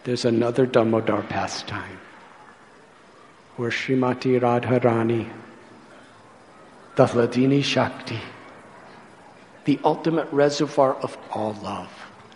there's another Damodar pastime where Srimati Radharani, the Hladini Shakti, the ultimate reservoir of all love,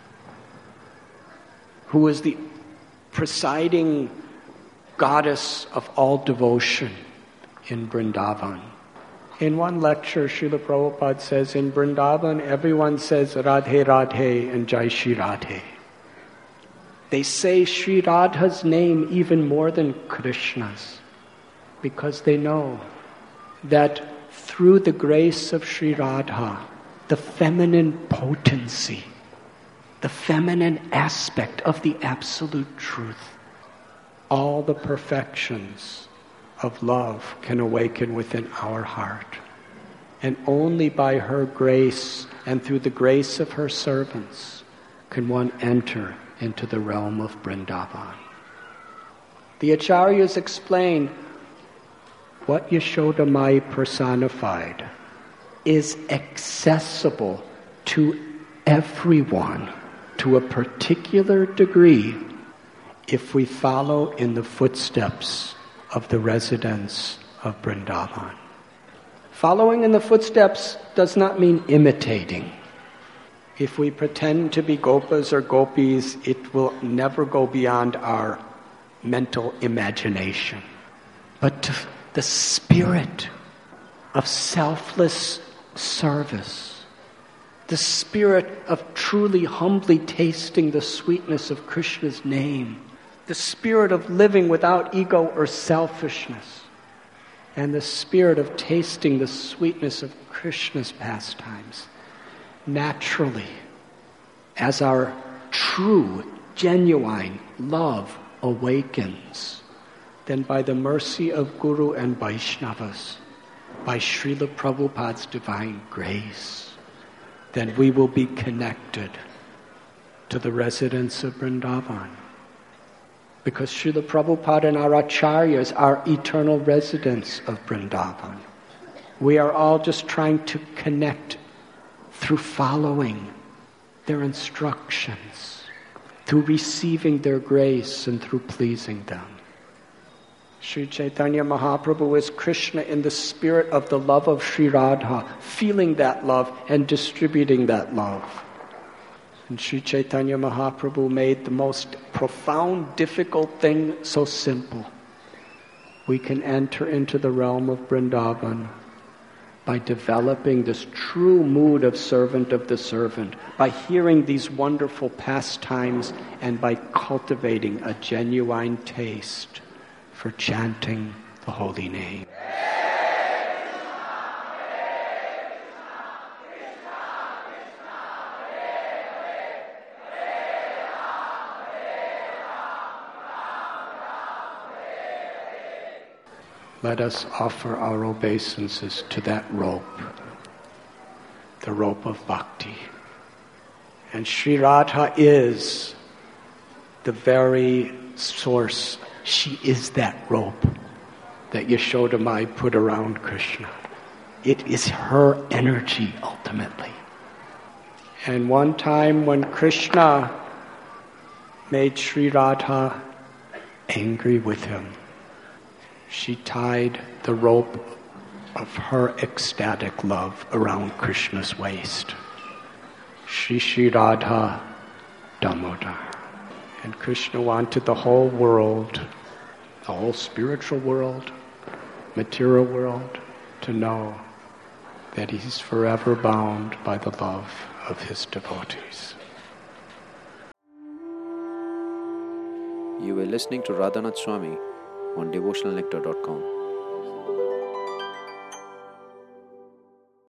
who is the presiding goddess of all devotion in Vrindavan. In one lecture, Srila Prabhupada says, in Vrindavan, everyone says Radhe Radhe and Jai Shri Radhe. They say Sri Radha's name even more than Krishna's, because they know that through the grace of Sri Radha, the feminine potency, the feminine aspect of the absolute truth, all the perfections of love can awaken within our heart. And only by her grace and through the grace of her servants can one enter into the realm of Vrindavan. The Acharyas explain what Yashoda Mai personified is accessible to everyone to a particular degree if we follow in the footsteps of the residents of Vrindavan. Following in the footsteps does not mean imitating. If we pretend to be gopas or gopis, it will never go beyond our mental imagination. But the spirit of selfless service, the spirit of truly humbly tasting the sweetness of Krishna's name, the spirit of living without ego or selfishness, and the spirit of tasting the sweetness of Krishna's pastimes, naturally, as our true, genuine love awakens, then by the mercy of Guru and Vaishnavas, by Srila Prabhupada's divine grace, then we will be connected to the residents of Vrindavan. Because Srila Prabhupada and our Acharyas are eternal residents of Vrindavan. We are all just trying to connect through following their instructions, through receiving their grace and through pleasing them. Sri Chaitanya Mahaprabhu is Krishna in the spirit of the love of Sri Radha, feeling that love and distributing that love. And Sri Chaitanya Mahaprabhu made the most profound, difficult thing so simple. We can enter into the realm of Vrindavan by developing this true mood of servant of the servant, by hearing these wonderful pastimes, and by cultivating a genuine taste for chanting the holy name. Let us offer our obeisances to that rope, the rope of bhakti. And Sri Radha is the very source. She is that rope that Yashoda Mai put around Krishna. It is her energy ultimately. And one time when Krishna made Sri Radha angry with him, she tied the rope of her ecstatic love around Krishna's waist. Shri Radha Damodar. And Krishna wanted the whole world, the whole spiritual world, material world, to know that he's forever bound by the love of his devotees. You were listening to Radhanath Swami on devotionalnectar.com.